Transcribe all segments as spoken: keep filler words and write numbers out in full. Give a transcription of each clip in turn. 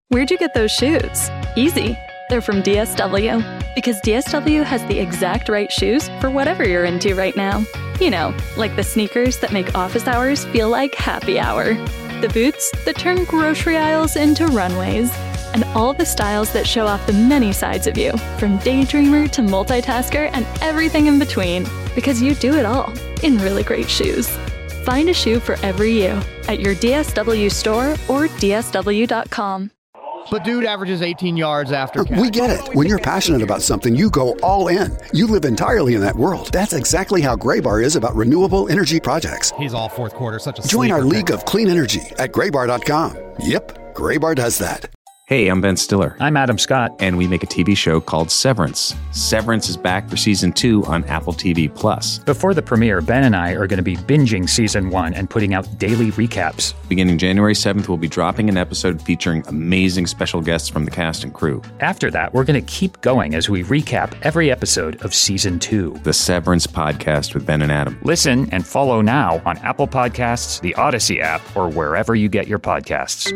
Where'd you get those shoes? Easy. They're from D S W. Because D S W has the exact right shoes for whatever you're into right now. You know, like the sneakers that make office hours feel like happy hour. The boots that turn grocery aisles into runways. And all the styles that show off the many sides of you, from daydreamer to multitasker and everything in between. Because you do it all in really great shoes. Find a shoe for every you at your D S W store or D S W dot com. But dude averages eighteen yards after catch. We get it. When you're passionate about something, you go all in. You live entirely in that world. That's exactly how Graybar is about renewable energy projects. He's all fourth quarter, such a Join our sleeper league pick. of clean energy at graybar dot com. Yep, Graybar does that. Hey, I'm Ben Stiller. I'm Adam Scott. And we make a T V show called Severance. Severance is back for season two on Apple T V Plus. Before the premiere, Ben and I are going to be binging season one and putting out daily recaps. Beginning January seventh, we'll be dropping an episode featuring amazing special guests from the cast and crew. After that, we're going to keep going as we recap every episode of season two. The Severance Podcast with Ben and Adam. Listen and follow now on Apple Podcasts, the Odyssey app, or wherever you get your podcasts.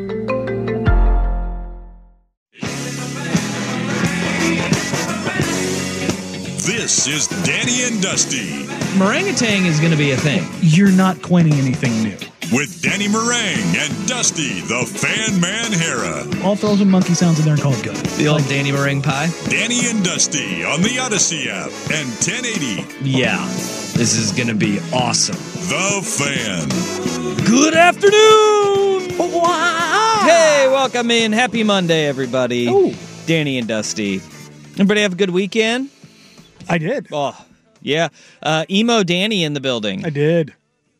This is Danny and Dusty. Meringatang is going to be a thing. You're not coining anything new. With Danny Meringue and Dusty, the Fan Man Hera. I'll throw some monkey sounds in there and call it good. The old Danny Meringue pie. Danny and Dusty on the Odyssey app and ten eighty. Yeah, this is going to be awesome. The Fan. Good afternoon. Wow. Hey, welcome in. Happy Monday, everybody. Ooh. Danny and Dusty. Everybody have a good weekend? I did. Oh, yeah. Uh, Emo Danny in the building. I did.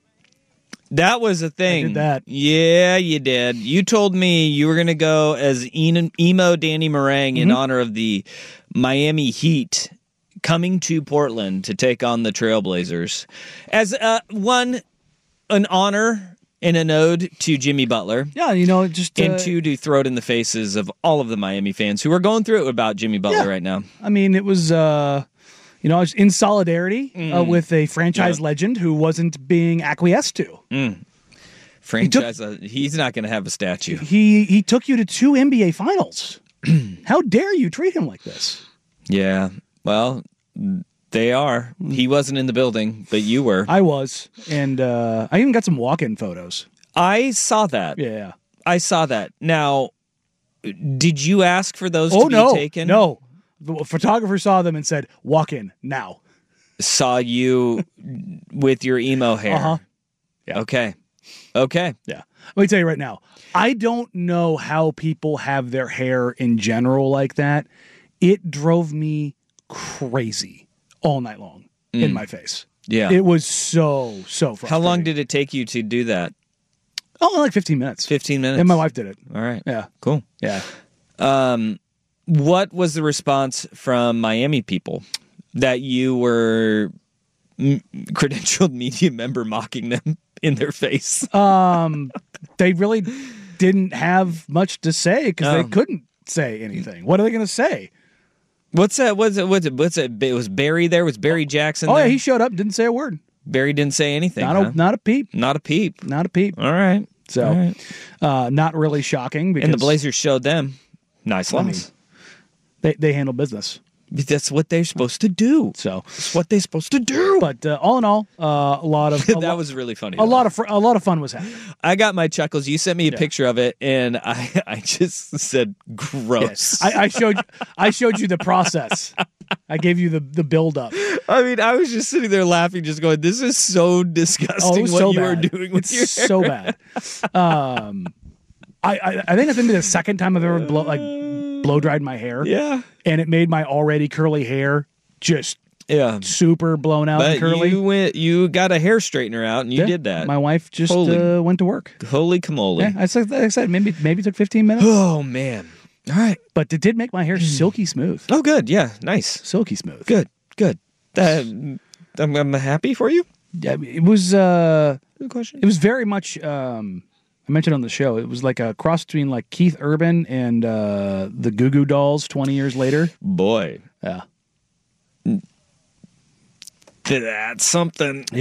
That was a thing. I did that. Yeah, you did. You told me you were going to go as Emo Danny Meringue in Mhm. honor of the Miami Heat coming to Portland to take on the Trailblazers. As uh, one, an honor and an ode to Jimmy Butler. Yeah, you know, just... Uh, and two, to throw it in the faces of all of the Miami fans who are going through it about Jimmy Butler Yeah. right now. I mean, it was... Uh, You know, in solidarity Mm. uh, with a franchise Yeah. legend who wasn't being acquiesced to. Mm. Franchise, he took, uh, he's not going to have a statue. He he took you to two N B A finals. How dare you treat him like this? Yeah, well, they are. He wasn't in the building, but you were. I was, and uh, I even got some walk-in photos. I saw that. Yeah, I saw that. Now, did you ask for those oh, to be no, taken? No, the photographer saw them and said, "Walk in now." Saw you with your emo hair. Uh-huh. Yeah. Okay. Okay. Yeah. Let me tell you right now, I don't know how people have their hair in general like that. It drove me crazy all night long Mm. in my face. Yeah. It was so, so frustrating. How long did it take you to do that? Oh, like fifteen minutes. fifteen minutes. And my wife did it. All right. Yeah. Cool. Yeah. Um, what was the response from Miami people that you were m- credentialed media member mocking them in their face? Um, they really didn't have much to say because Oh. they couldn't say anything. What are they going to say? What's that? What's it? What's it? What's it? Was Barry there? Was Barry Jackson Oh, there? yeah, he showed up and didn't say a word. Barry didn't say anything. Not huh? a not a peep. Not a peep. Not a peep. All right. So, All right. Uh, not really shocking. Because And the Blazers showed them. Nice I loss. mean, they they handle business. That's what they're supposed to do. So That's what they're supposed to do. But uh, all in all, uh, a lot of a that lo- was really funny. a though. lot of fr- a lot of fun was happening. I got my chuckles. You sent me a Yeah. picture of it, and I, I just said, "Gross." I, I showed I showed you the process. I gave you the the build up. I mean, I was just sitting there laughing, just going, "This is so disgusting Oh, it was what so you bad. are doing with it's your hair." so bad. Um, I, I I think it's gonna be the second time I've ever blow like blow dried my hair. Yeah, and it made my already curly hair just yeah, super blown out and but curly. you went, you got a hair straightener out, and you Yeah, did that. My wife just Holy- uh, went to work. Holy camole! Yeah, I said, like I said, maybe maybe it took fifteen minutes, Oh man! All right. but it did make my hair silky smooth. Oh, good. Yeah, nice. Silky smooth. Good. Good. Uh, I'm, I'm happy for you. Yeah, it was. Uh, Good question. it was very much. Um, I mentioned on the show. It was like a cross between like Keith Urban and uh, the Goo Goo Dolls twenty years later. Boy, Yeah. that's something. Yeah.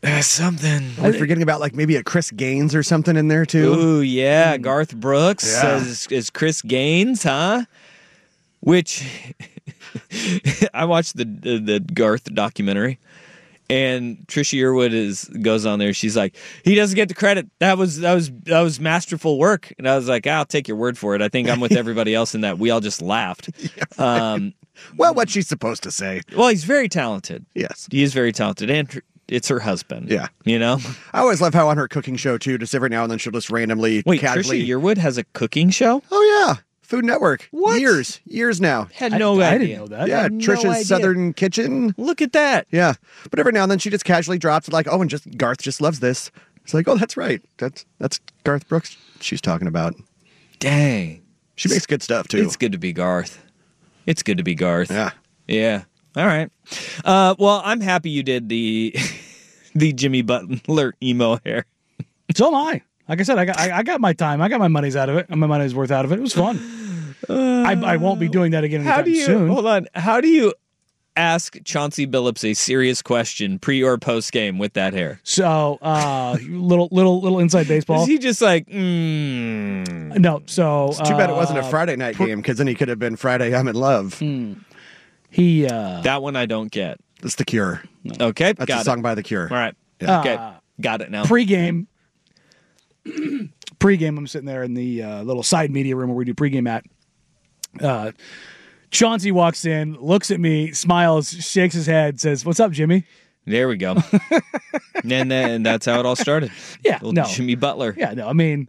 There's something. Are we forgetting about like maybe a Chris Gaines or something in there too? Ooh, yeah. Garth Brooks Yeah. as, as Chris Gaines, huh? Which I watched the, the the Garth documentary, and Trisha Yearwood is goes on there. She's like, he doesn't get the credit. That was that was that was masterful work. And I was like, I'll take your word for it. I think I'm with everybody else in that. We all just laughed. Yeah, right. um, well, what's she supposed to say? Well, he's very talented. Yes, he is very talented, and tr- it's her husband. Yeah, you know. I always love how on her cooking show too, just every now and then she'll just randomly wait. casually. Trisha Yearwood has a cooking show. Oh yeah. Food Network. What? Years. Years now. Had no I, idea. I didn't know that. Yeah, Trisha's no idea. Southern Kitchen. Look at that. Yeah. But every now and then she just casually drops it like, oh, and just Garth just loves this. It's like, oh, that's right. That's that's Garth Brooks she's talking about. Dang. She makes good stuff too. It's good to be Garth. It's good to be Garth. Yeah. Yeah. All right. Uh, well, I'm happy you did the the Jimmy Butler emo hair. So am I. Like I said, I got I, I got my time. I got my money's out of it. My money's worth out of it. It was fun. Uh, I, I won't be doing that again anytime How do you soon. hold on? How do you ask Chauncey Billups a serious question pre or post game with that hair? So, uh, little little little inside baseball. Is he just like, mm. No. So It's too bad it wasn't a uh, Friday night game because then he could have been Friday I'm in Love. He uh, that one I don't get. That's The Cure. Okay, That's got a song it. by The Cure. All right. Yeah. Okay, Uh, got it now. pregame. Pregame, I'm sitting there in the uh, little side media room where we do pregame at. Uh, Chauncey walks in, looks at me, smiles, shakes his head, says, "What's up, Jimmy?" There we go. and then that's how it all started. Yeah, Little no. Jimmy Butler. Yeah, no, I mean,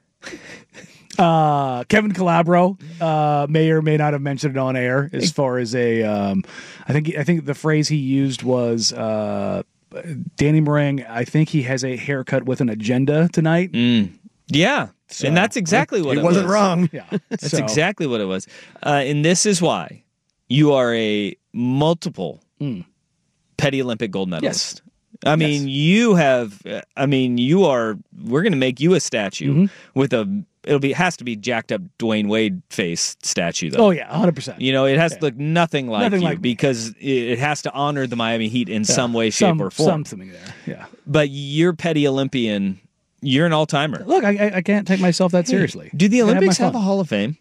uh, Kevin Calabro uh, may or may not have mentioned it on air as far as a, um, I think I think the phrase he used was, uh, Danny Meringue, I think he has a haircut with an agenda tonight. Mm. Yeah, So, and that's exactly what He it wasn't was. wrong. Yeah, That's so, exactly what it was. Uh, and this is why you are a multiple Mm. petty Olympic gold medalist. Yes. I mean, Yes. you have, uh, I mean, you are, we're going to make you a statue Mm-hmm. with a, it'll be, it has to be jacked up Dwayne Wade face statue though. Oh yeah, one hundred percent. You know, it has Yeah. to look nothing like Nothing you like me. because it it has to honor the Miami Heat in some way, shape, some, or form. something there. Yeah. But you're petty Olympian. You're an all-timer. Look, I, I, I can't take myself that seriously. Do the I gotta Olympics my have a fun. Hall of Fame?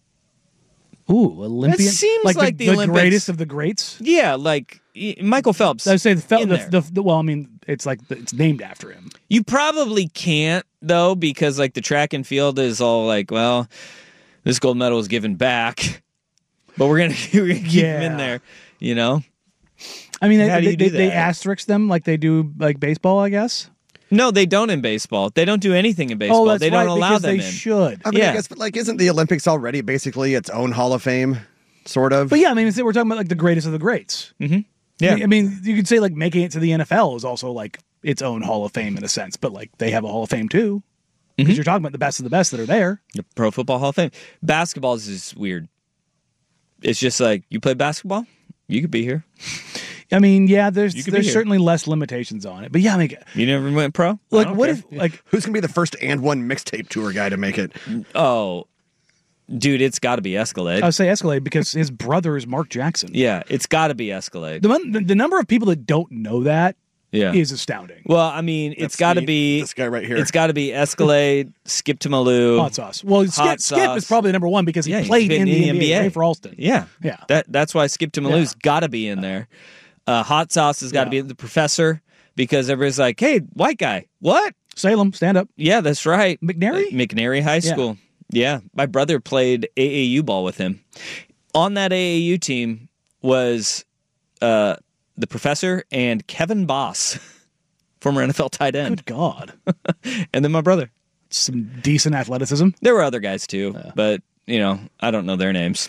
Ooh, Olympian. It seems like, like the, the the Olympics- greatest of the greats. Yeah, like y- Michael Phelps. I would say the, fel- in the, there. the, the well, I mean, it's like the, it's named after him. You probably can't though, because like the track and field is all like, well, this gold medal is given back, but we're gonna, we're gonna keep him in Yeah. there. You know? I mean, How they, do you they, do they that? asterisk them like they do like baseball, I guess. No, they don't in baseball. They don't do anything in baseball. Oh, that's they don't right, allow because them they in. should. I mean, Yeah. I guess, but like, isn't the Olympics already basically its own Hall of Fame, sort of? But yeah, I mean, it's- we're talking about like the greatest of the greats. Mm-hmm. Yeah. I mean, you could say like making it to the N F L is also like its own Hall of Fame in a sense, but like they have a Hall of Fame too, because Mhm. you're talking about the best of the best that are there. The Pro Football Hall of Fame. Basketball is just weird. It's just like, you play basketball, you could be here. I mean, yeah, there's You could be there's here. certainly less limitations on it, but yeah, I mean, You never went pro? I like don't what care. if like Who's gonna be the first and one mixtape tour guy to make it? Oh, dude, it's got to be Escalade. I would say Escalade because his brother is Mark Jackson. yeah, it's got to be Escalade. The, mon- the the number of people that don't know that Yeah. is astounding. Well, I mean, it's That's got to neat. be This guy right here. It's got to be Escalade, Skip to Malou, Hot sauce. Well, Skip, Hot Skip sauce. is probably number one because he Yeah, he's played been in the N B A. Ray for Alston. Yeah, Yeah. That that's why Skip to Malou's got to be in there. Uh, Hot sauce has got to Yeah. be the professor because everybody's like, "Hey, white guy, what?" Salem, stand up. Yeah, that's right. McNary? Uh, McNary High Yeah. School. Yeah, my brother played A A U ball with him. On that A A U team was uh, the professor and Kevin Boss, former N F L tight end, Good God. and then my brother. Some decent athleticism. There were other guys too, but you know, I don't know their names.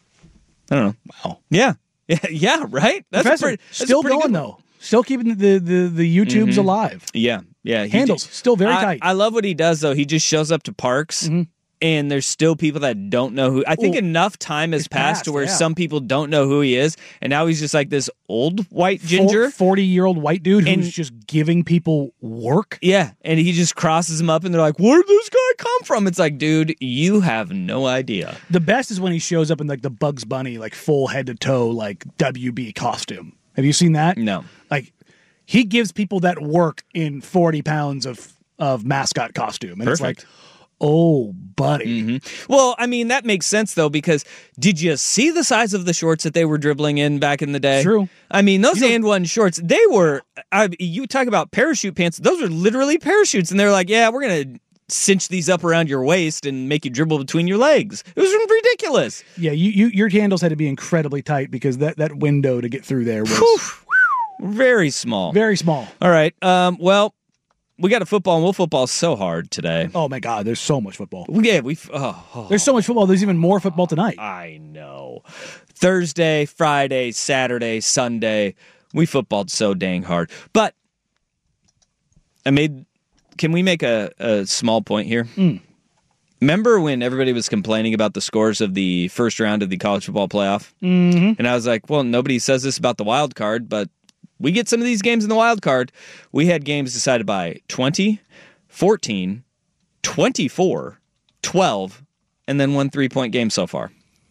I don't know. Wow. Yeah, yeah, yeah. Right. That's a Professor, pretty, that's a still pretty going good one. though. Still keeping the the, the YouTubes Mhm. alive. Yeah, yeah. he Handles did- still very I, tight. I love what he does though. He just shows up to parks. Mhm. And there's still people that don't know who. I think Well, enough time has it's passed, passed, to where yeah. some people don't know who he is, and now he's just like this old white ginger. forty-year-old white dude who's And- just giving people work. Yeah, and he just crosses them up, and they're like, "Where'd this guy come from?" It's like, dude, you have no idea. The best is when he shows up in like the Bugs Bunny, like full head to toe, like W B costume. Have you seen that? No. Like he gives people that work in forty pounds of, of mascot costume. And Perfect. it's like, oh, buddy. Mm-hmm. Well, I mean, that makes sense, though, because did you see the size of the shorts that they were dribbling in back in the day? True. I mean, those You know- and one shorts, they were, I, you talk about parachute pants, those are literally parachutes. And they're like, yeah, we're going to cinch these up around your waist and make you dribble between your legs. It was ridiculous. Yeah, you, you your handles had to be incredibly tight because that, that window to get through there was Very small. very small. All right. Um, well, we got a football, and we'll football so hard today. Oh, my God, there's so much football. Yeah, we. Oh, oh. There's so much football. There's even more football tonight. I know. Thursday, Friday, Saturday, Sunday, we footballed so dang hard. But I made. Can we make a, a small point here? Mm. Remember when everybody was complaining about the scores of the first round of the college football playoff? Mm-hmm. And I was like, well, nobody says this about the wild card, but we get some of these games in the wild card. We had games decided by twenty, fourteen, twenty-four, twelve, and then one three-point game so far.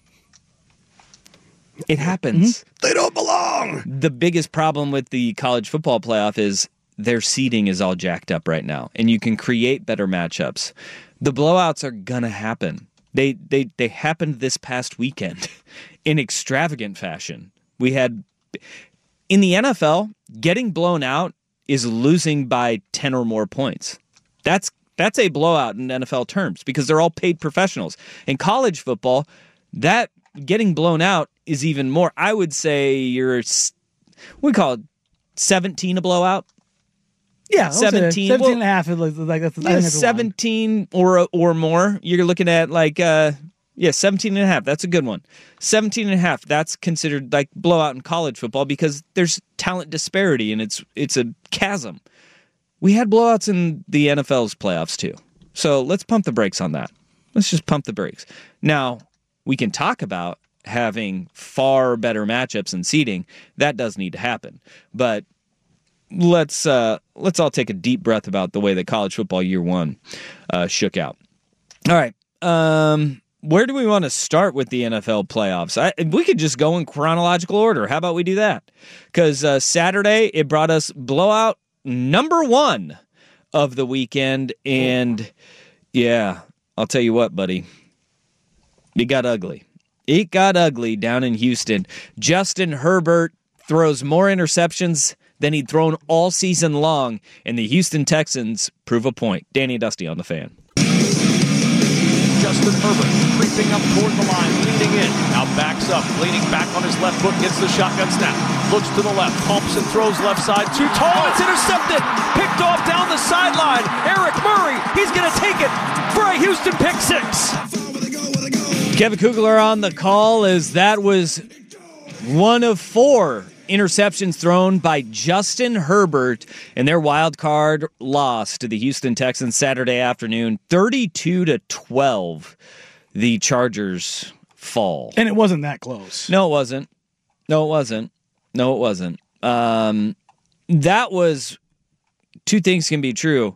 It happens. Mm-hmm. They don't belong. The biggest problem with the college football playoff is their seeding is all jacked up right now, and you can create better matchups. The blowouts are going to happen. They, they, they happened this past weekend in extravagant fashion. We had... In the N F L, getting blown out is losing by ten or more points. That's that's a blowout in N F L terms because they're all paid professionals. In college football, that getting blown out is even more. I would say you're, we call it seventeen a blowout. Yeah, I'll say seventeen, seventeen well, and a half. Is like, like, that's, I Yeah, think that's a line. seventeen or or more. You're looking at like uh, yeah, seventeen and a half. That's a good one. seventeen and a half. That's considered like blowout in college football because there's talent disparity and it's it's a chasm. We had blowouts in the N F L's playoffs too. So let's pump the brakes on that. Let's just pump the brakes. Now, we can talk about having far better matchups and seeding. That does need to happen. But let's uh, let's all take a deep breath about the way that college football year one uh, shook out. All right. Um, where do we want to start with the N F L playoffs? I, we could just go in chronological order. How about we do that? Because uh, Saturday, it brought us blowout number one of the weekend. And yeah, I'll tell you what, buddy. It got ugly. It got ugly down in Houston. Justin Herbert throws more interceptions than he'd thrown all season long, and the Houston Texans prove a point. Danny Dusty on the Fan. Justin Herbert creeping up toward the line, leaning in. Now backs up, leaning back on his left foot, gets the shotgun snap. Looks to the left, pumps and throws left side. Too tall, it's intercepted. Picked off down the sideline. Eric Murray, he's going to take it for a Houston pick six. Kevin Kugler on the call as that was one of four interceptions thrown by Justin Herbert in their wild card loss to the Houston Texans Saturday afternoon, thirty-two to twelve. The Chargers fall. And it wasn't that close. No, it wasn't. No, it wasn't. No, it wasn't. Um, that was two things can be true.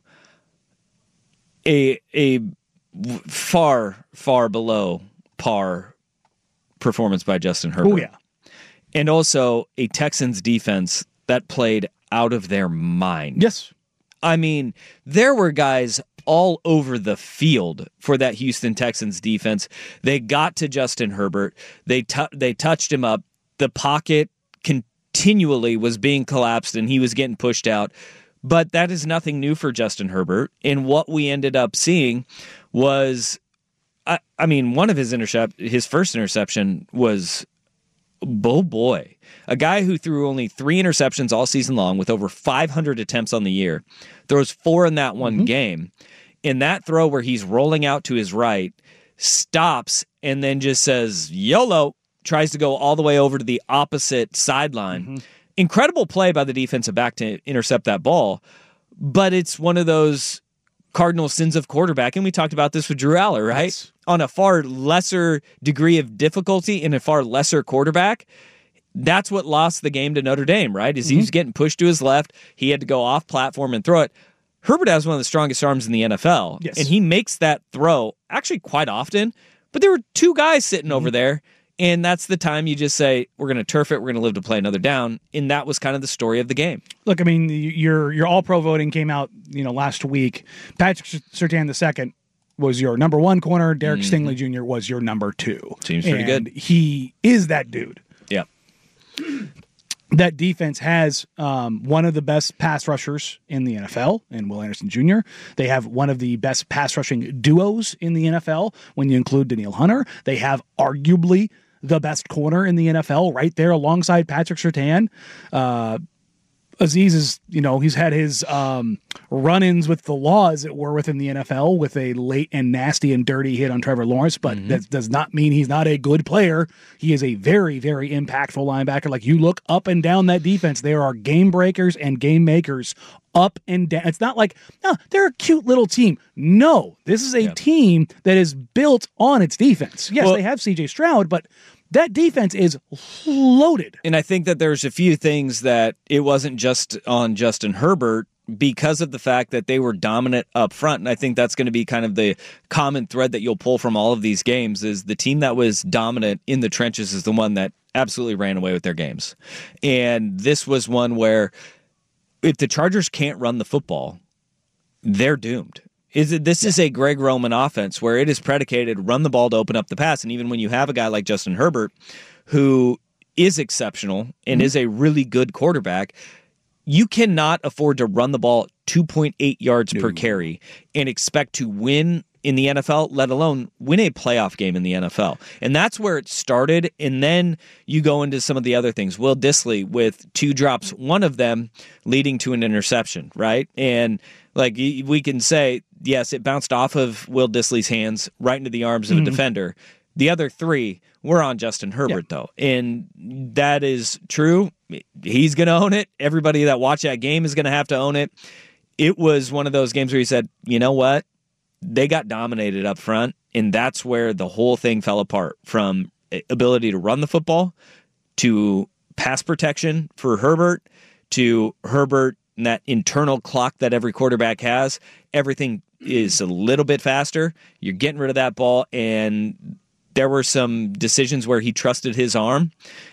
A a far, far below par performance by Justin Herbert. Oh, yeah. And also a Texans defense that played out of their mind. Yes. I mean, there were guys all over the field for that Houston Texans defense. They got to Justin Herbert. They tu- they touched him up. The pocket continually was being collapsed and he was getting pushed out. But that is nothing new for Justin Herbert. And what we ended up seeing was, I, I mean, one of his intercept, his first interception was, oh boy, a guy who threw only three interceptions all season long with over five hundred attempts on the year, throws four in that one mm-hmm. game. In that throw where he's rolling out to his right, stops and then just says, YOLO, tries to go all the way over to the opposite sideline. Mm-hmm. Incredible play by the defensive back to intercept that ball, but it's one of those cardinal sins of quarterback, and we talked about this with Drew Aller, right? Yes. On a far lesser degree of difficulty in a far lesser quarterback, that's what lost the game to Notre Dame, right? Is mm-hmm. he was getting pushed to his left, he had to go off platform and throw it. Herbert has one of the strongest arms in the N F L, yes. and he makes that throw actually quite often, but there were two guys sitting mm-hmm. over there. And that's the time you just say, we're going to turf it, we're going to live to play another down. And that was kind of the story of the game. Look, I mean, your your all-pro voting came out, you know, last week. Patrick Surtain the second was your number one corner. Derek mm-hmm. Stingley Junior was your number two. Seems pretty and good. He is that dude. Yeah. That defense has um, one of the best pass rushers in the N F L in Will Anderson Junior They have one of the best pass rushing duos in the N F L when you include Danielle Hunter. They have arguably the best corner in the N F L right there alongside Patrick Surtain. Uh, Azeez is, you know, he's had his um, run-ins with the law, as it were, within the N F L with a late and nasty and dirty hit on Trevor Lawrence, but mm-hmm. that does not mean he's not a good player. He is a very, very impactful linebacker. Like, you look up and down that defense, there are game breakers and game makers up and down. It's not like, oh, they're a cute little team. No, this is a yeah. team that is built on its defense. Yes, well, they have C J Stroud, but that defense is loaded. And I think that there's a few things that it wasn't just on Justin Herbert because of the fact that they were dominant up front. And I think that's going to be kind of the common thread that you'll pull from all of these games is the team that was dominant in the trenches is the one that absolutely ran away with their games. And this was one where if the Chargers can't run the football, they're doomed. Is it, this yeah. is a Greg Roman offense where it is predicated run the ball to open up the pass. And even when you have a guy like Justin Herbert, who is exceptional and mm-hmm. is a really good quarterback, you cannot afford to run the ball two point eight yards no. per carry and expect to win in the N F L, let alone win a playoff game in the N F L. And that's where it started. And then you go into some of the other things. Will Dissly with two drops, one of them leading to an interception, right? And like we can say, yes, it bounced off of Will Dissly's hands right into the arms of mm-hmm. a defender. The other three were on Justin Herbert, yeah. though. And that is true. He's going to own it. Everybody that watched that game is going to have to own it. It was one of those games where he said, you know what? They got dominated up front, and that's where the whole thing fell apart, from ability to run the football to pass protection for Herbert to Herbert and that internal clock that every quarterback has. Everything is a little bit faster. You're getting rid of that ball, and there were some decisions where he trusted his arm,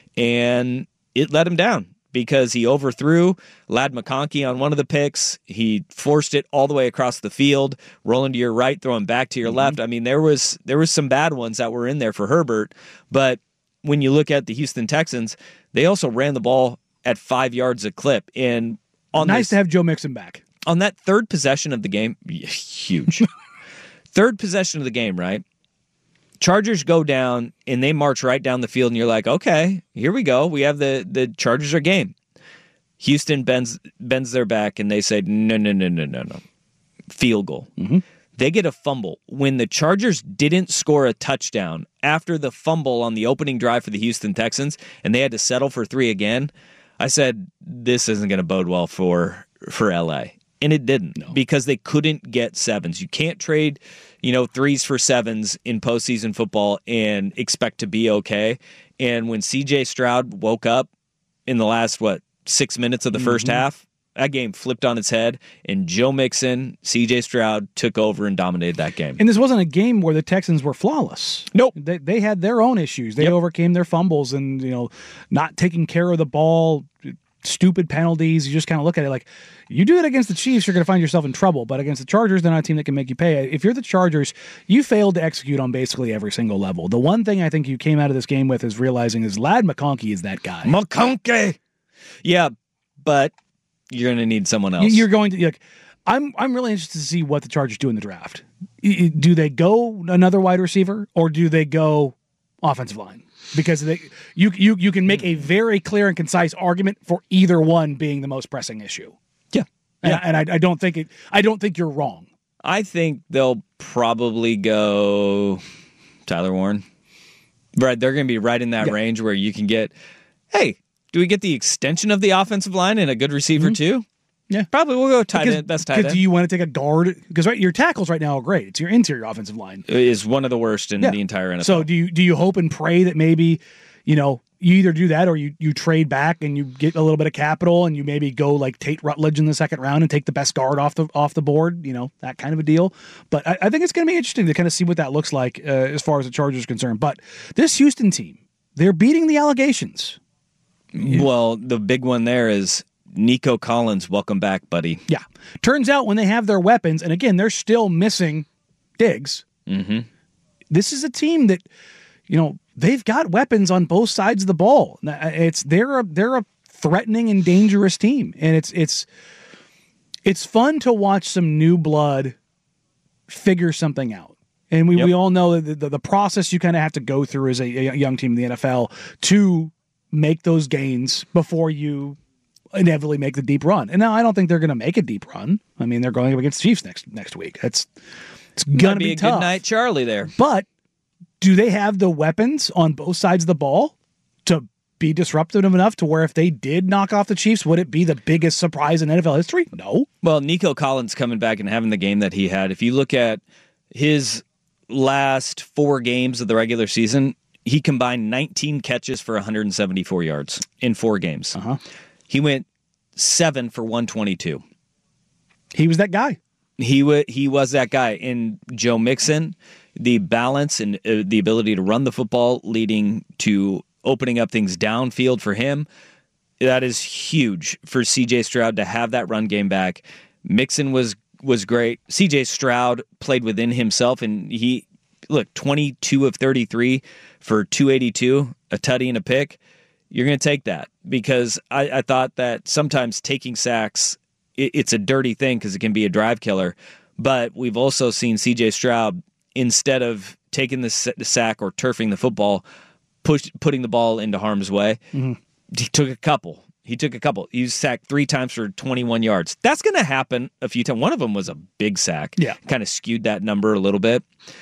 and it let him down because he overthrew Ladd McConkey on one of the picks. He forced it all the way across the field, rolling to your right, throwing back to your mm-hmm. left. I mean, there was there was some bad ones that were in there for Herbert, but when you look at the Houston Texans, they also ran the ball at five yards a clip. And on nice this, to have Joe Mixon back. On that third possession of the game, huge. Third possession of the game, right? Chargers go down, and they march right down the field, and you're like, okay, here we go. We have the, the Chargers are game. Houston bends bends their back, and they say, no, no, no, no, no, no. Field goal. Mm-hmm. They get a fumble. When the Chargers didn't score a touchdown after the fumble on the opening drive for the Houston Texans, and they had to settle for three again, I said, this isn't going to bode well for, for L A. And it didn't no. because they couldn't get sevens. You can't trade, you know, threes for sevens in postseason football and expect to be okay. And when C J Stroud woke up in the last, what, six minutes of the mm-hmm. first half, that game flipped on its head, and Joe Mixon, C J Stroud took over and dominated that game. And this wasn't a game where the Texans were flawless. Nope. They, they had their own issues. They yep. overcame their fumbles and, you know, not taking care of the ball, stupid penalties. You just kind of look at it like, you do it against the Chiefs, you're going to find yourself in trouble. But against the Chargers, they're not a team that can make you pay. If you're the Chargers, you failed to execute on basically every single level. The one thing I think you came out of this game with is realizing is Ladd McConkey is that guy. McConkey! Yeah, but you're going to need someone else. You're going to, like, I'm I'm really interested to see what the Chargers do in the draft. Do they go another wide receiver, or do they go offensive line? Because they, you you you can make a very clear and concise argument for either one being the most pressing issue. Yeah, yeah. And, and I, I don't think it. I don't think you're wrong. I think they'll probably go Tyler Warren. Right, they're going to be right in that yeah. range where you can get. Hey, do we get the extension of the offensive line and a good receiver mm-hmm. too? Yeah, probably we'll go tight end, best tight end. Do you want to take a guard? Because right, your tackles right now are great. It's your interior offensive line is one of the worst in yeah. the entire N F L. So do you do you hope and pray that maybe, you know, you either do that or you you trade back and you get a little bit of capital and you maybe go like Tate Rutledge in the second round and take the best guard off the off the board, you know, that kind of a deal. But I, I think it's going to be interesting to kind of see what that looks like uh, as far as the Chargers are concerned. But this Houston team they're beating the allegations. Well, the big one there is Nico Collins. Welcome back, buddy. Yeah. Turns out when they have their weapons, and again, they're still missing Diggs. Mm-hmm. This is a team that, you know, they've got weapons on both sides of the ball. It's they're a they're a threatening and dangerous team, and it's it's it's fun to watch some new blood figure something out. And we, yep. we all know that the, the process you kind of have to go through as a, a young team in the N F L to make those gains before you inevitably make the deep run. And now I don't think they're going to make a deep run. I mean, they're going up against the Chiefs next next week. That's it's going to be, be a tough. Good night, Charlie. There, but do they have the weapons on both sides of the ball to be disruptive enough to where if they did knock off the Chiefs, would it be the biggest surprise in N F L history? No. Well, Nico Collins coming back and having the game that he had. If you look at his last four games of the regular season, he combined nineteen catches for one hundred seventy-four yards in four games. Uh-huh. He went seven for one twenty-two. He was that guy. He w- he was that guy. In Joe Mixon, the balance and uh, the ability to run the football leading to opening up things downfield for him, that is huge for C J Stroud to have that run game back. Mixon was was great. C J Stroud played within himself, and he, look, twenty-two of thirty-three for two eighty-two, a tutty and a pick. You're going to take that because I, I thought that sometimes taking sacks, it, it's a dirty thing because it can be a drive killer. But we've also seen C J Stroud, instead of taking the sack or turfing the football, push putting the ball into harm's way, mm-hmm. he took a couple. He took a couple. He was sacked three times for twenty-one yards. That's going to happen a few times. One of them was a big sack. Yeah. Kind of skewed that number a little bit.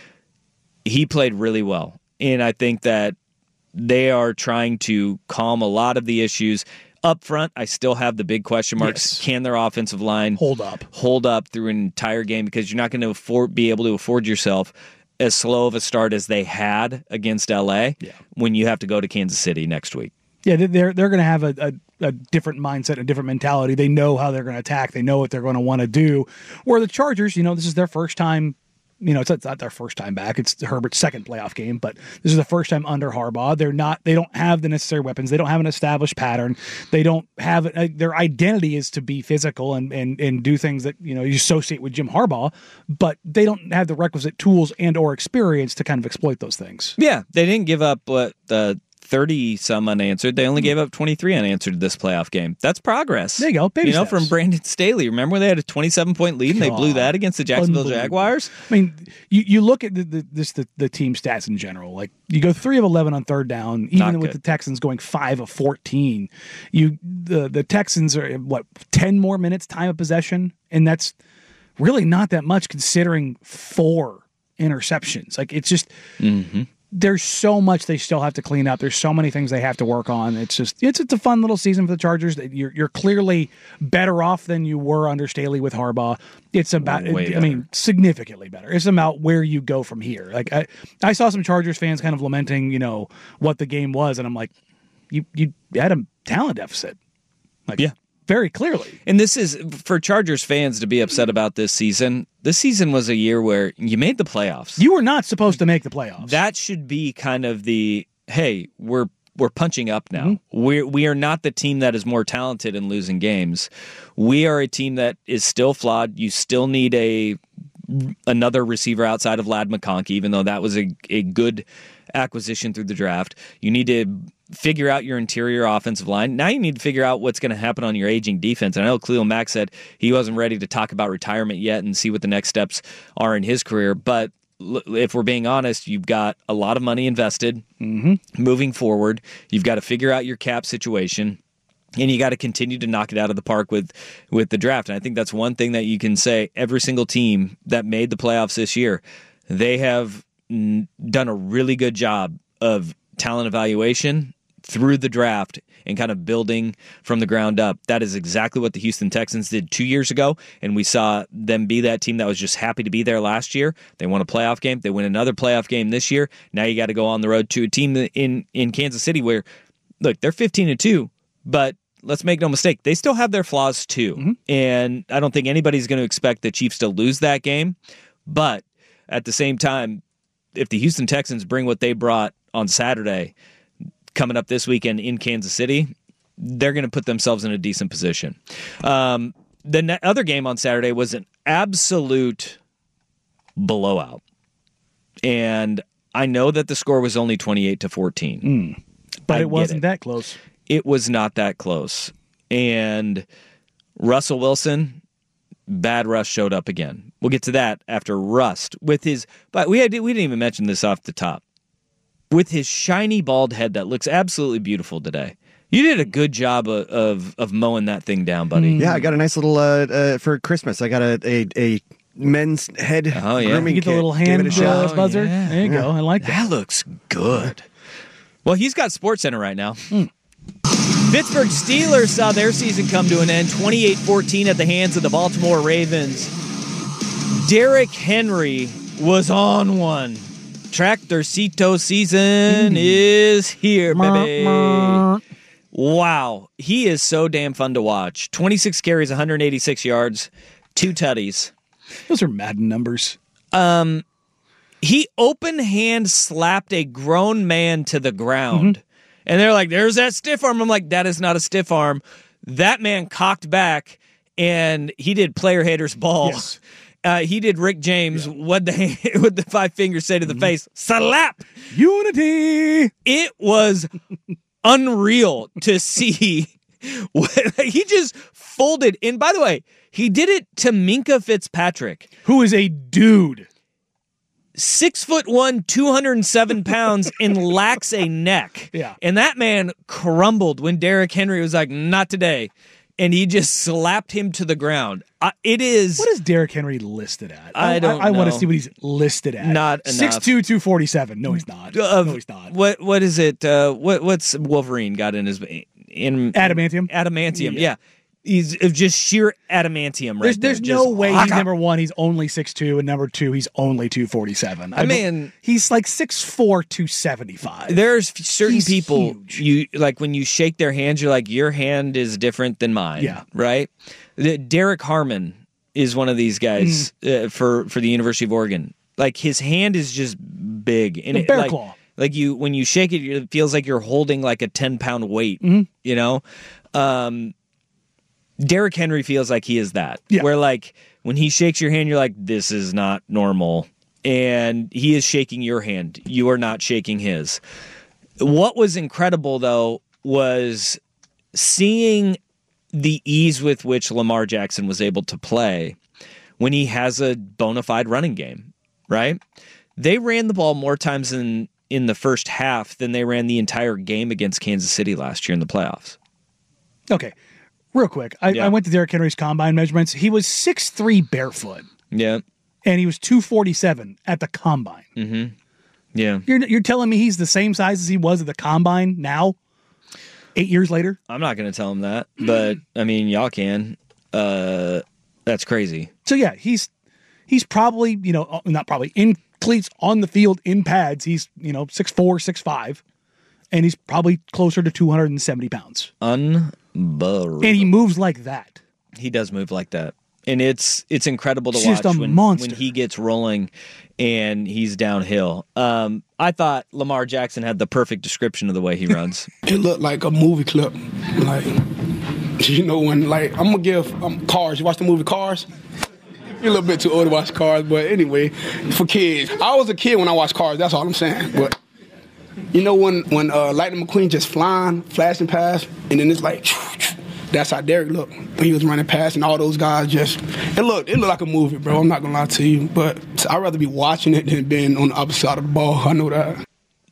He played really well. And I think that they are trying to calm a lot of the issues. Up front, I still have the big question marks. Yes. Can their offensive line hold up hold up through an entire game? Because you're not going to afford, be able to afford yourself as slow of a start as they had against L A yeah. when you have to go to Kansas City next week. Yeah, they're they're going to have a, a, a different mindset, a different mentality. They know how they're going to attack. They know what they're going to want to do. Where the Chargers, you know, this is their first time. You know, it's not their first time back. It's Herbert's second playoff game, but this is the first time under Harbaugh. They're not. They don't have the necessary weapons. They don't have an established pattern. They don't have uh, their identity is to be physical and and and do things that you know you associate with Jim Harbaugh, but they don't have the requisite tools and or experience to kind of exploit those things. Yeah, they didn't give up what the. thirty some unanswered. They only gave up twenty-three unanswered this playoff game. That's progress. There you go. Baby you know, steps. from Brandon Staley. Remember when they had a twenty-seven point lead and God. they blew that against the Jacksonville Jaguars? I mean, you, you look at the, the this the, the team stats in general. Like you go three of eleven on third down, even Not with good. the Texans going five of fourteen. You the the Texans are what ten more minutes time of possession, and that's really not that much considering four interceptions. Like it's just. Mm-hmm. There's so much they still have to clean up. There's so many things they have to work on. It's just it's it's a fun little season for the Chargers. You're you're clearly better off than you were under Staley with Harbaugh. It's about Way I mean significantly better. It's about where you go from here. Like I I saw some Chargers fans kind of lamenting, you know, what the game was, and I'm like, you you had a talent deficit. Like yeah. Very clearly. And this is, for Chargers fans to be upset about this season, this season was a year where you made the playoffs. You were not supposed to make the playoffs. That should be kind of the, hey, we're we're punching up now. Mm-hmm. We're, we are not the team that is more talented in losing games. We are a team that is still flawed. You still need a another receiver outside of Ladd McConkey, even though that was a, a good acquisition through the draft. You need to figure out your interior offensive line. Now you need to figure out what's going to happen on your aging defense. And I know Khalil Mack said he wasn't ready to talk about retirement yet and see what the next steps are in his career. But if we're being honest, you've got a lot of money invested mm-hmm. moving forward. You've got to figure out your cap situation. And you got to continue to knock it out of the park with, with the draft. And I think that's one thing that you can say. Every single team that made the playoffs this year, they have n- done a really good job of talent evaluation through the draft and kind of building from the ground up. That is exactly what the Houston Texans did two years ago, and we saw them be that team that was just happy to be there last year. They won a playoff game. They win another playoff game this year. Now you got to go on the road to a team in, in Kansas City where, look, they're fifteen and two, but let's make no mistake, they still have their flaws too. Mm-hmm. And I don't think anybody's going to expect the Chiefs to lose that game. But at the same time, if the Houston Texans bring what they brought on Saturday, coming up this weekend in Kansas City, they're going to put themselves in a decent position. Um, the ne- other game on Saturday was an absolute blowout. And I know that the score was only twenty-eight to fourteen. Mm. But I it wasn't it. that close. It was not that close. And Russell Wilson, bad Russ showed up again. We'll get to that after Rust with his, but we had, we didn't even mention this off the top. With his shiny bald head that looks absolutely beautiful today. You did a good job of of, of mowing that thing down, buddy. Yeah, I got a nice little uh, uh for Christmas. I got a a, a men's head oh, yeah. grooming You get the kit. little Gave hand it a shot. uh, buzzer. yeah. There you Yeah. go. I like that. That looks good. Well, he's got SportsCenter right now. Mm. Pittsburgh Steelers saw their season come to an end, twenty-eight fourteen at the hands of the Baltimore Ravens. Derrick Henry was on one. Tractorcito season mm. is here, baby. Wow. He is so damn fun to watch. twenty-six carries, one hundred eighty-six yards, two tutties. Those are Madden numbers. Um, he open hand slapped a grown man to the ground. Mm-hmm. And they're like, there's that stiff arm. I'm like, that is not a stiff arm. That man cocked back, and he did player haters ball. Yes. Uh, he did Rick James. Yeah. What the what the five fingers say to the mm-hmm. face? Slap! Unity! It was unreal to see. He just folded. And by the way, he did it to Minkah Fitzpatrick, who is a dude. Six foot one, two hundred seven pounds, and lacks a neck. Yeah. And that man crumbled when Derrick Henry was like, not today. And he just slapped him to the ground. Uh, it is. What is Derrick Henry listed at? I don't I, I, I know. want to see what he's listed at. Not enough. six two, two forty-seven. No, he's not. Uh, no, he's not. What What is it? Uh, what What's Wolverine got in his. In, Adamantium? Adamantium, yeah. yeah. He's just sheer adamantium right There's, there. there's no just, way he's number one, he's only six two, and number two, he's only two forty-seven. I mean, he's like six four, two seventy-five. There's certain he's people, huge. you like when you shake their hands, you're like, your hand is different than mine. Yeah. Right? The, Derek Harmon is one of these guys mm. uh, for, for the University of Oregon. Like, his hand is just big. And the it, bear like, claw. Like, you, when you shake it, it feels like you're holding like a ten pound weight, mm-hmm. you know? Um, Derrick Henry feels like he is that. Yeah. Where, like, when he shakes your hand, you're like, this is not normal. And he is shaking your hand. You are not shaking his. What was incredible, though, was seeing the ease with which Lamar Jackson was able to play when he has a bona fide running game, right? They ran the ball more times in, in the first half than they ran the entire game against Kansas City last year in the playoffs. Okay. Real quick, I, yeah. I went to Derrick Henry's combine measurements. He was six three barefoot. Yeah. And he was two forty-seven at the combine. Mm-hmm. Yeah. You're you're telling me he's the same size as he was at the combine now? Eight years later? I'm not going to tell him that, but, I mean, y'all can. Uh, that's crazy. So, yeah, he's he's probably, you know, not probably, in cleats, on the field, in pads, he's, you know, six four, six five, and he's probably closer to two hundred seventy pounds. Unbelievable. And he moves like that. He does move like that. And it's it's incredible to It's watch just a when, monster. when he gets rolling and he's downhill. Um, I thought Lamar Jackson had the perfect description of the way he runs. It looked like a movie clip. Like, you know, when, like, I'm going to give um, Cars. You watch the movie Cars? You're a little bit too old to watch Cars, but anyway, for kids. I was a kid when I watched Cars, that's all I'm saying. But you know when, when uh, Lightning McQueen just flying, flashing past, and then it's like, that's how Derrick looked when he was running past, and all those guys just, it looked, it looked like a movie, bro. I'm not going to lie to you, but I'd rather be watching it than being on the opposite side of the ball. I know that.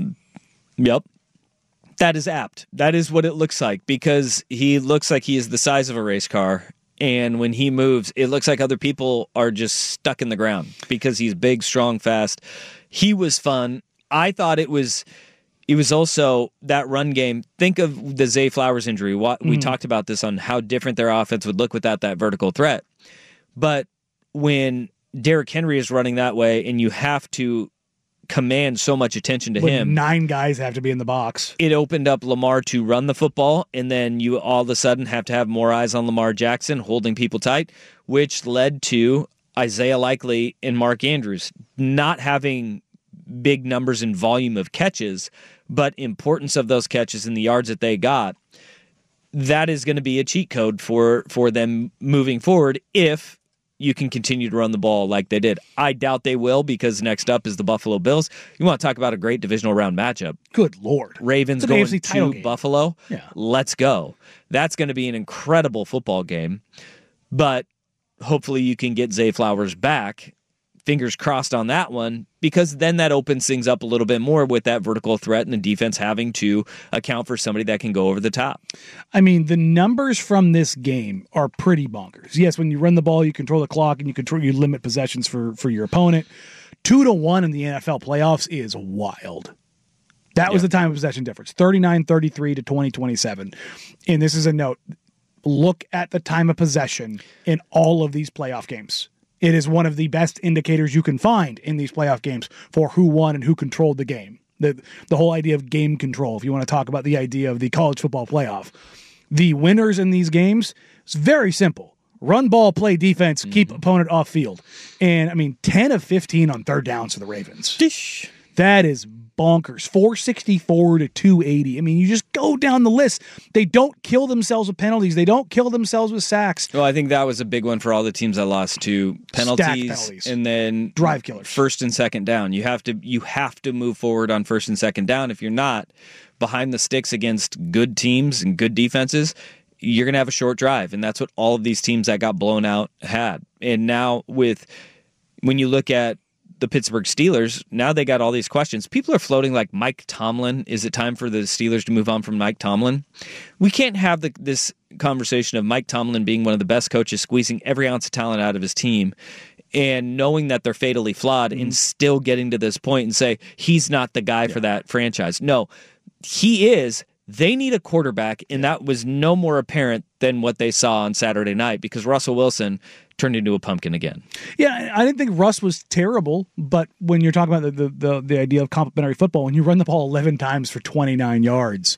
Yep. That is apt. That is what it looks like, because he looks like he is the size of a race car. And when he moves, it looks like other people are just stuck in the ground because he's big, strong, fast. He was fun. I thought it was it was also that run game. Think of the Zay Flowers injury. We mm. talked about this on how different their offense would look without that vertical threat. But when Derrick Henry is running that way and you have to command so much attention to when him. Nine guys have to be in the box. It opened up Lamar to run the football, and then you all of a sudden have to have more eyes on Lamar Jackson holding people tight, which led to Isaiah Likely and Mark Andrews not having big numbers and volume of catches, but importance of those catches and the yards that they got, that is going to be a cheat code for, for them moving forward if you can continue to run the ball like they did. I doubt they will, because next up is the Buffalo Bills. You want to talk about a great divisional round matchup. Good Lord. Ravens It's an going A F C title to game. Buffalo. Yeah. Let's go. That's going to be an incredible football game. But hopefully you can get Zay Flowers back. Fingers crossed on that one, because then that opens things up a little bit more with that vertical threat and the defense having to account for somebody that can go over the top. I mean, the numbers from this game are pretty bonkers. Yes, when you run the ball, you control the clock and you control, you limit possessions for, for your opponent. Two to one in the N F L playoffs is wild. That was Yeah. the time of possession difference, thirty-nine thirty-three to twenty twenty-seven. And this is a note. Look at the time of possession in all of these playoff games. It is one of the best indicators you can find in these playoff games for who won and who controlled the game. The the whole idea of game control, if you want to talk about the idea of the college football playoff. The winners in these games, it's very simple. Run ball, play defense, mm-hmm. keep opponent off field. And, I mean, ten of fifteen on third downs for the Ravens. Dish. That is bonkers. four sixty-four to two eighty. I mean, you just go down the list. They don't kill themselves with penalties. They don't kill themselves with sacks. Well, I think that was a big one for all the teams that lost to penalties, penalties. and then Drive killers. First and second down. You have to you have to move forward on first and second down. If you're not behind the sticks against good teams and good defenses, you're going to have a short drive, and that's what all of these teams that got blown out had. And now with when you look at the Pittsburgh Steelers, now they got all these questions. People are floating like Mike Tomlin. Is it time for the Steelers to move on from Mike Tomlin? We can't have the, this conversation of Mike Tomlin being one of the best coaches, squeezing every ounce of talent out of his team, and knowing that they're fatally flawed mm-hmm. and still getting to this point and say, he's not the guy yeah. for that franchise. No, he is. They need a quarterback, and that was no more apparent than what they saw on Saturday night, because Russell Wilson turned into a pumpkin again. Yeah, I didn't think Russ was terrible, but when you're talking about the, the, the, the idea of complementary football, when you run the ball eleven times for twenty-nine yards,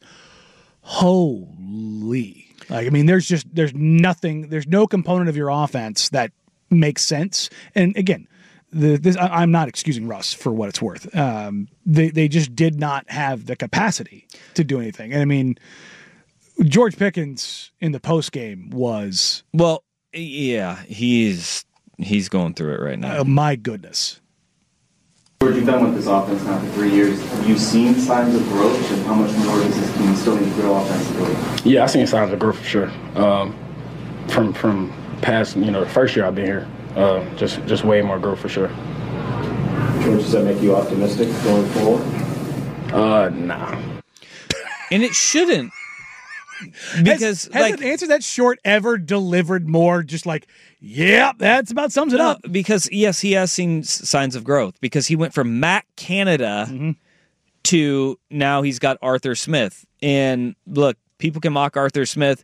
holy. Like, I mean, there's just, there's nothing, there's no component of your offense that makes sense. And again, The, this, I, I'm not excusing Russ for what it's worth. Um, they they just did not have the capacity to do anything. And I mean, George Pickens in the post game was well, yeah, he's he's going through it right now. Uh, my goodness. George, you've been with this offense now for three years. Have you seen signs of growth, and how much more does this team still need to grow offensively? Yeah, I've seen signs of growth for sure. Um, from from past, you know, the first year I've been here. Uh, just just way more growth for sure. George, does that make you optimistic going forward? Uh, nah. And it shouldn't. Because has, has like, an answer that short ever delivered more just like, yeah, that's about sums it no, up. Because, yes, he has seen signs of growth, because he went from Matt Canada mm-hmm. to now he's got Arthur Smith. And look, people can mock Arthur Smith.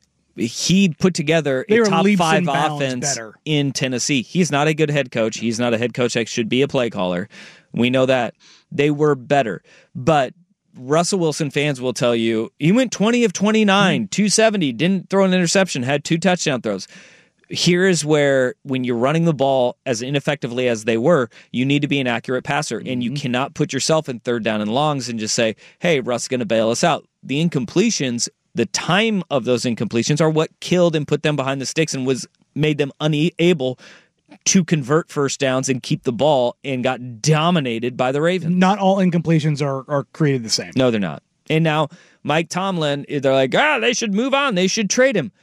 He put together they a top five offense offense better. in Tennessee. He's not a good head coach. He's not a head coach that should be a play caller. We know that. They were better. But Russell Wilson fans will tell you, he went twenty of twenty-nine, mm-hmm. two seventy, didn't throw an interception, had two touchdown throws. Here is where, when you're running the ball as ineffectively as they were, you need to be an accurate passer, mm-hmm. and you cannot put yourself in third down and longs and just say, hey, Russ is going to bail us out. The incompletions, the time of those incompletions are what killed and put them behind the sticks and was made them unable to convert first downs and keep the ball, and got dominated by the Ravens. Not all incompletions are, are created the same. No, they're not. And now Mike Tomlin, they're like, ah, they should move on. They should trade him.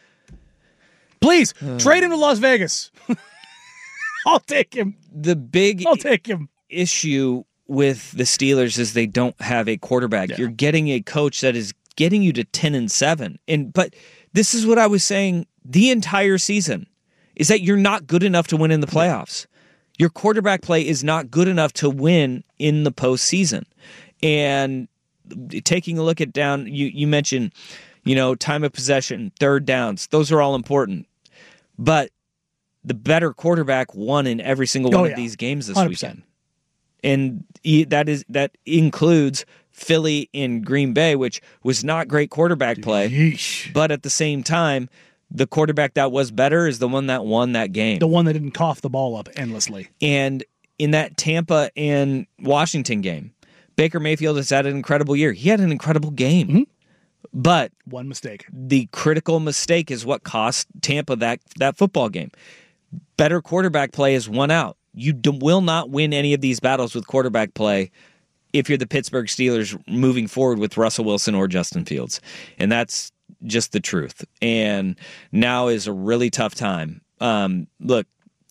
Please, uh, trade him to Las Vegas. I'll take him. The big I'll take him. issue with the Steelers is they don't have a quarterback. Yeah. You're getting a coach that is getting you to ten and seven. And but this is what I was saying the entire season, is that you're not good enough to win in the playoffs. Your quarterback play is not good enough to win in the postseason. And taking a look at down, you, you mentioned, you know, time of possession, third downs. Those are all important. But the better quarterback won in every single one oh, of yeah. these games this one hundred percent. weekend. And that is that includes Philly in Green Bay, which was not great quarterback play. Yeesh. But at the same time, the quarterback that was better is the one that won that game. The one that didn't cough the ball up endlessly. And in that Tampa and Washington game. Baker Mayfield has had an incredible year. He had an incredible game. Mm-hmm. But one mistake. The critical mistake is what cost Tampa that, that football game. Better quarterback play is one out. You do, will not win any of these battles with quarterback play if you're the Pittsburgh Steelers moving forward with Russell Wilson or Justin Fields. And that's just the truth. And now is a really tough time. Um, look,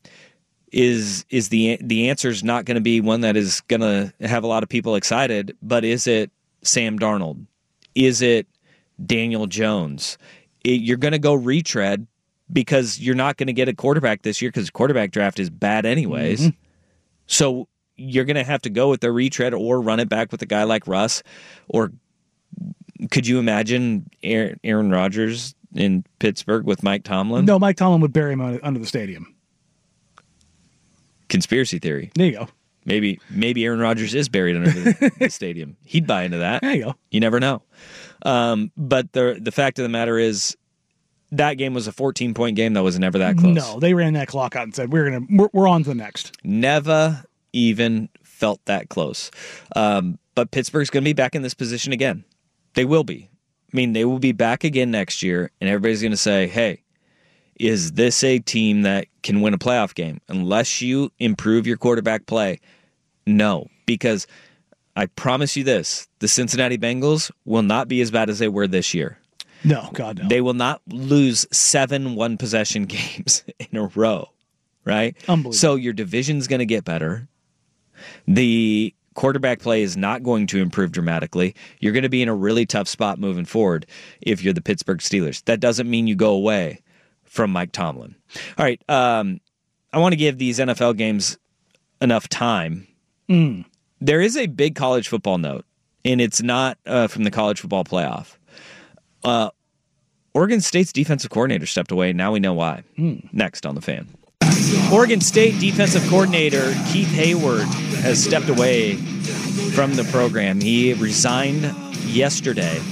is is the the answer is not going to be one that is going to have a lot of people excited, but is it Sam Darnold? Is it Daniel Jones? It, you're going to go retread because you're not going to get a quarterback this year because the quarterback draft is bad anyways. Mm-hmm. So you're going to have to go with the retread or run it back with a guy like Russ. Or could you imagine Aaron, Aaron Rodgers in Pittsburgh with Mike Tomlin? No, Mike Tomlin would bury him under the stadium. Conspiracy theory. There you go. Maybe maybe Aaron Rodgers is buried under the, the stadium. He'd buy into that. There you go. You never know. Um, but the the fact of the matter is, that game was a fourteen-point game that was never that close. No, they ran that clock out and said, we're gonna we're, we're on to the next. Never even felt that close. Um, but Pittsburgh's going to be back in this position again. They will be. I mean, they will be back again next year, and everybody's going to say, hey, is this a team that can win a playoff game? Unless you improve your quarterback play, no. Because I promise you this, the Cincinnati Bengals will not be as bad as they were this year. No, God, no. They will not lose seven one-possession games in a row, right? Unbelievable. So your division's going to get better. The quarterback play is not going to improve dramatically. You're going to be in a really tough spot moving forward if you're the Pittsburgh Steelers. That doesn't mean you go away from Mike Tomlin. All right, um, I want to give these N F L games enough time. Mm. There is a big college football note, and it's not uh, from the college football playoff. Uh, Oregon State's defensive coordinator stepped away. Now we know why. Mm. Next on The Fan. Oregon State defensive coordinator Keith Hayward has stepped away from the program. He resigned yesterday,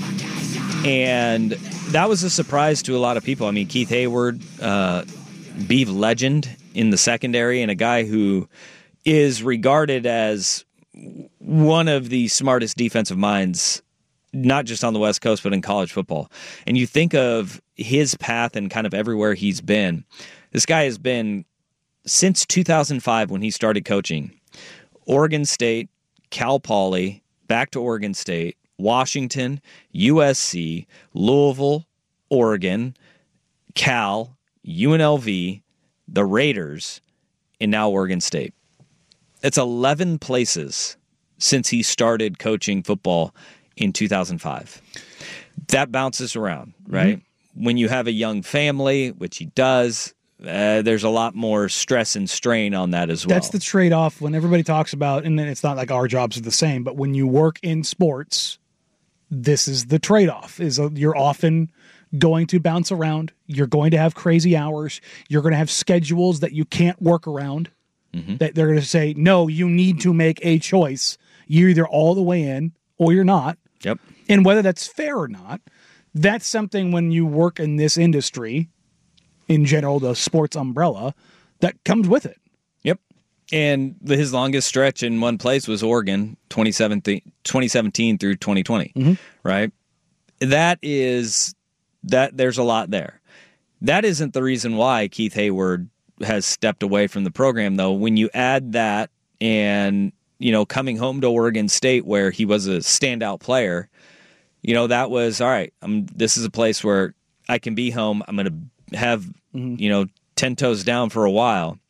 and that was a surprise to a lot of people. I mean, Keith Hayward, uh, Beeve legend in the secondary, and a guy who is regarded as one of the smartest defensive minds, not just on the West Coast, but in college football. And you think of his path and kind of everywhere he's been. This guy has been, since two thousand five when he started coaching, Oregon State, Cal Poly, back to Oregon State, Washington, U S C, Louisville, Oregon, Cal, U N L V, the Raiders, and now Oregon State. It's eleven places since he started coaching football in two thousand five. That bounces around, right? Mm-hmm. When you have a young family, which he does, uh, there's a lot more stress and strain on that as well. That's the trade-off when everybody talks about, and then it's not like our jobs are the same, but when you work in sports, this is the trade-off, is you're often going to bounce around. You're going to have crazy hours. You're going to have schedules that you can't work around. Mm-hmm. That they're going to say, no, you need to make a choice. You're either all the way in or you're not. Yep. And whether that's fair or not, that's something when you work in this industry, in general, the sports umbrella, that comes with it. Yep. And the, his longest stretch in one place was Oregon, twenty seventeen, twenty seventeen through twenty twenty, mm-hmm. right? That is, that there's a lot there. That isn't the reason why Keith Hayward has stepped away from the program, though. When you add that and, you know, coming home to Oregon State where he was a standout player, you know, that was, all right, I'm, this is a place where I can be home. I'm going to have, mm-hmm. you know, ten toes down for a while.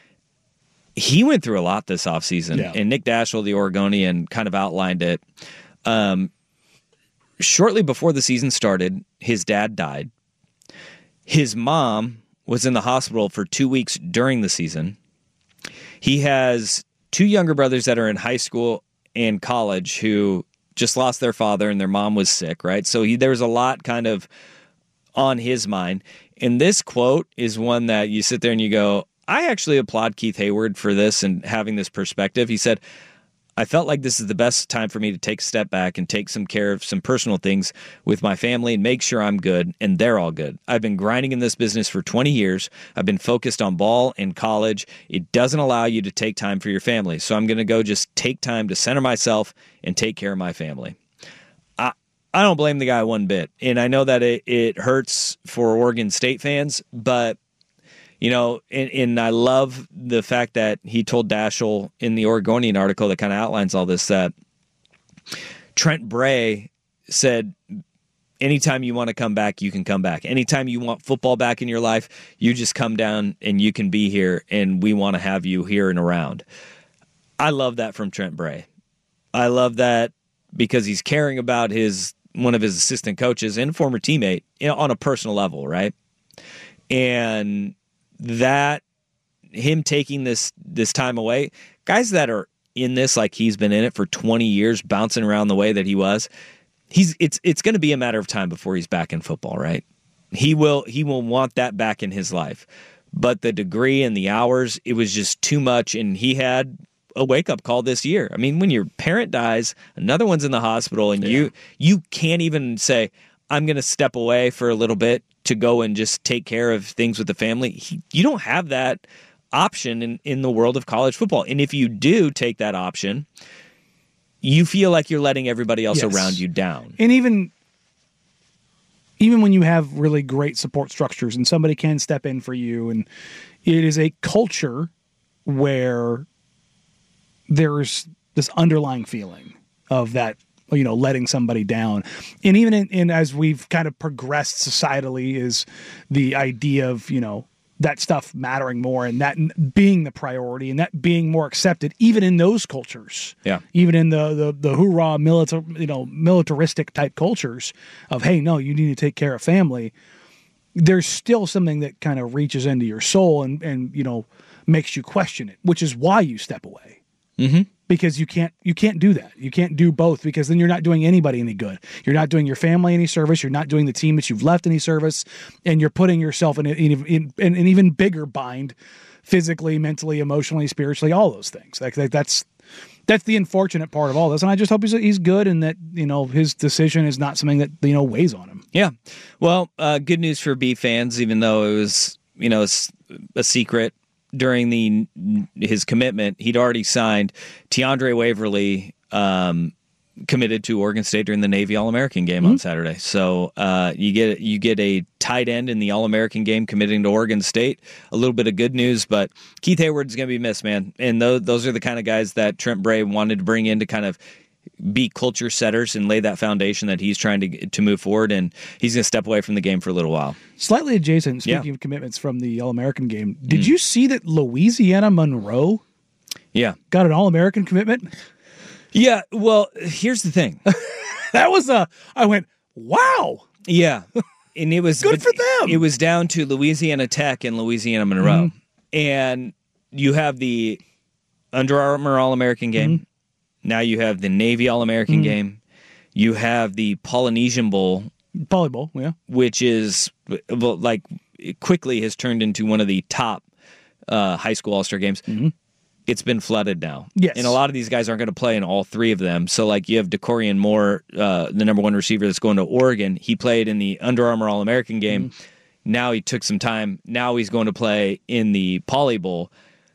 He went through a lot this offseason, yeah. and Nick Dashel, the Oregonian, kind of outlined it. Um, shortly before the season started, his dad died. His mom was in the hospital for two weeks during the season. He has two younger brothers that are in high school and college who just lost their father and their mom was sick, right? So he, there was a lot kind of on his mind. And this quote is one that you sit there and you go, I actually applaud Keith Hayward for this and having this perspective. He said, I felt like this is the best time for me to take a step back and take some care of some personal things with my family and make sure I'm good and they're all good. I've been grinding in this business for twenty years. I've been focused on ball and college. It doesn't allow you to take time for your family. So I'm going to go just take time to center myself and take care of my family. I, I don't blame the guy one bit. And I know that it, it hurts for Oregon State fans, but You know, and, and I love the fact that he told Daschle in the Oregonian article that kind of outlines all this, that Trent Bray said, anytime you want to come back, you can come back. Anytime you want football back in your life, you just come down and you can be here, and we want to have you here and around. I love that from Trent Bray. I love that because he's caring about his one of his assistant coaches and former teammate, you know, on a personal level, right? And that him taking this this time away, guys that are in this like he's been in it for twenty years, bouncing around the way that he was, he's it's it's going to be a matter of time before he's back in football, right? He will he will want that back in his life. But the degree and the hours, it was just too much, and he had a wake-up call this year. I mean, when your parent dies, another one's in the hospital, and yeah. you you can't even say, I'm going to step away for a little bit to go and just take care of things with the family. He, you don't have that option in, in the world of college football. And if you do take that option, you feel like you're letting everybody else yes. around you down. And even even when you have really great support structures and somebody can step in for you, and it is a culture where there's this underlying feeling of that, you know, letting somebody down. And even in, in as we've kind of progressed societally, is the idea of, you know, that stuff mattering more and that being the priority and that being more accepted, even in those cultures. Yeah. Even in the the, the hoorah military, you know, militaristic type cultures of, hey, no, you need to take care of family. There's still something that kind of reaches into your soul and, and, you know, makes you question it, which is why you step away. Mm-hmm. Because you can't you can't do that. You can't do both, because then you're not doing anybody any good. You're not doing your family any service. You're not doing the team that you've left any service, and you're putting yourself in, a, in, in, in an even bigger bind, physically, mentally, emotionally, spiritually, all those things. Like, like that's that's the unfortunate part of all this. And I just hope he's he's good, and that, you know, his decision is not something that, you know, weighs on him. Yeah. Well, uh, good news for B fans, even though it was, you know, a secret. During the his commitment, he'd already signed Tiandre Waverly, um, committed to Oregon State during the Navy All-American game mm-hmm. on Saturday. So uh, you get you get a tight end in the All-American game committing to Oregon State. A little bit of good news, but Keith Hayward's going to be missed, man. And those, those are the kind of guys that Trent Bray wanted to bring in to kind of be culture setters and lay that foundation that he's trying to to move forward, and he's going to step away from the game for a little while. Slightly adjacent, speaking yeah. of commitments from the All-American game, did mm. you see that Louisiana Monroe yeah. got an All-American commitment? Yeah, well, here's the thing. That was a, I went, wow. Yeah, and it was good for them. It was down to Louisiana Tech and Louisiana Monroe. Mm. And you have the Under Armour All-American game. Mm. Now you have the Navy All-American mm. game. You have the Polynesian Bowl. Poly Bowl, yeah. Which is, like, quickly has turned into one of the top uh, high school All-Star games. Mm-hmm. It's been flooded now. Yes. And a lot of these guys aren't going to play in all three of them. So, like, you have DeCorian Moore, uh, the number one receiver that's going to Oregon. He played in the Under Armour All-American game. Mm. Now he took some time. Now he's going to play in the Poly Bowl.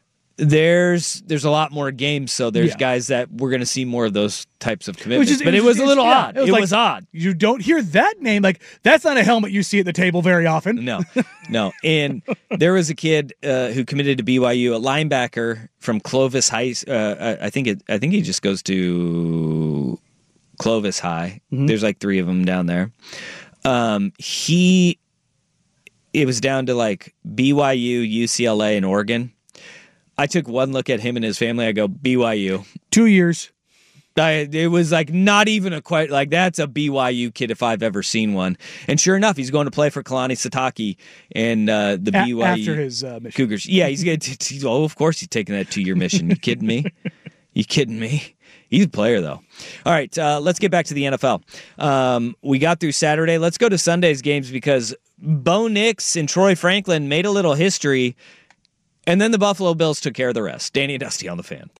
There's there's a lot more games, so there's yeah. guys that we're going to see more of those types of commitments. Is, but it was, it was a little yeah, odd. It was, it like, was odd. You don't hear that name. Like, that's not a helmet you see at the table very often. No, no. And there was a kid uh, who committed to B Y U, a linebacker from Clovis High. Uh, I think it. I think he just goes to Clovis High. Mm-hmm. There's like three of them down there. Um, he. It was down to like B Y U, U C L A, and Oregon. I took one look at him and his family. I go, B Y U. Two years. I, it was like not even a quite, like that's a B Y U kid if I've ever seen one. And sure enough, he's going to play for Kalani Sitake and uh, the a- B Y U after his uh, mission. Cougars. Yeah, he's going to, oh, of course he's taking that two-year mission. You kidding me? You kidding me? He's a player, though. All right, uh, let's get back to the N F L. Um, we got through Saturday. Let's go to Sunday's games because Bo Nix and Troy Franklin made a little history. And then the Buffalo Bills took care of the rest. Danny and Dusty on the Fan.